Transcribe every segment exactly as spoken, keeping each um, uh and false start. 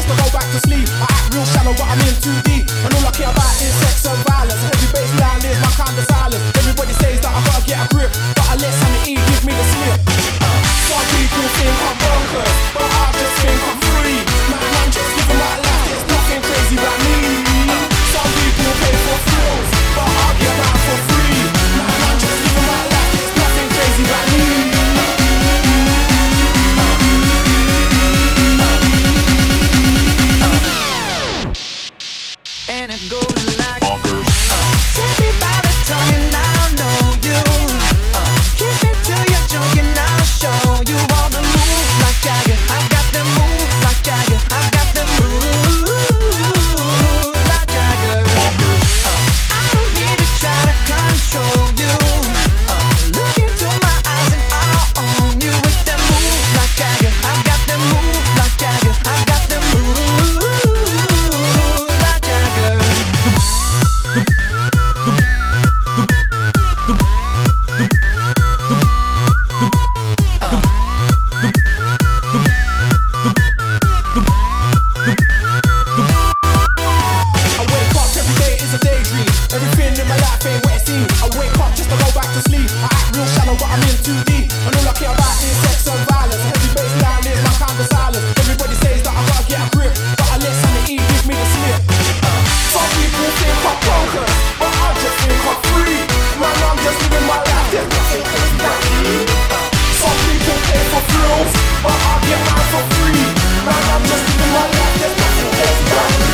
just to go back to sleep. I act real shallow, but I'm in too deep. And all I care about is sex and violence. Heavy bass line is my kind of silence. Everybody says that I gotta get a grip, but I let sanity give me the slip. Some people think I'm bonkers, but I just think I'm free. Man, I'm just living my life, there's nothing crazy about me. Some people pay for thrills, but I get out for free. Man, I'm just living my life, there's nothing crazy about me. And it goes like tell me about it, talking, I know you. uh, Keep it till you're joking, I'll show you all the moves like Jagger. I got the moves like Jagger. I got the moves like Jagger. uh, I don't need to try to control you. uh, Look into my eyes and I'll own you with the moves like Jagger. I got the moves like Jagger. I got the moves like Jagger. I wake up every day is a daydream. Everything in my life ain't what it seems. I wake up just to go back to sleep. I act real shallow, but I'm in too deep. And all I care about is sex and violence. Heavy bass line is my kind of silence. Everybody says that I gotta get a grip, but I let sanity give me the slip. Some people think I'm bonkers, but I just think I'm free. Man, I'm just living my life, there's nothing crazy about me. Some people pay for thrills, but I get mine for free. Man, I'm just living my life, there's nothing crazy about me.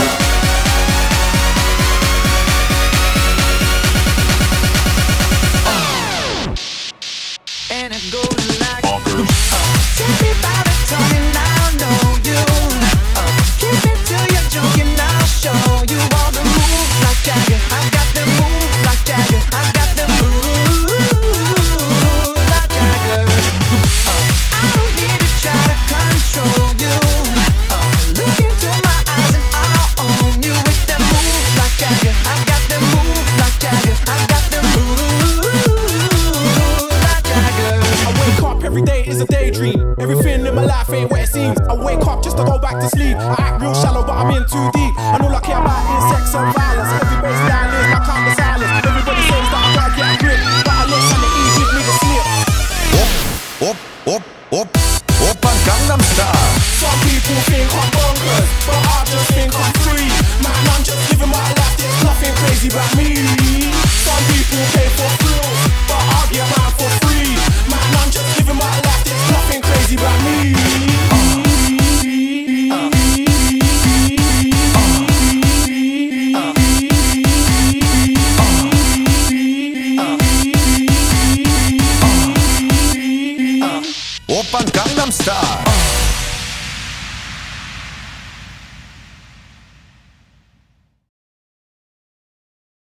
And it goes like tell me about it, talking, I know you. uh, Keep it till you're joking, I'll show you all the moves like Jagger. I got the moves like Jagger. I got the moves like Jagger. uh, I don't need to try to control you. uh, Look into my eyes and I'll own you with the moves like Jagger. I got the moves like Jagger. I got the moves like Jagger. I wake up every day is a daydream. Everything in my life ain't what it seems. I wake up just to go back to sleep. I act real shallow, but I'm in too deep. And all I care about is sex and violence. Every bass line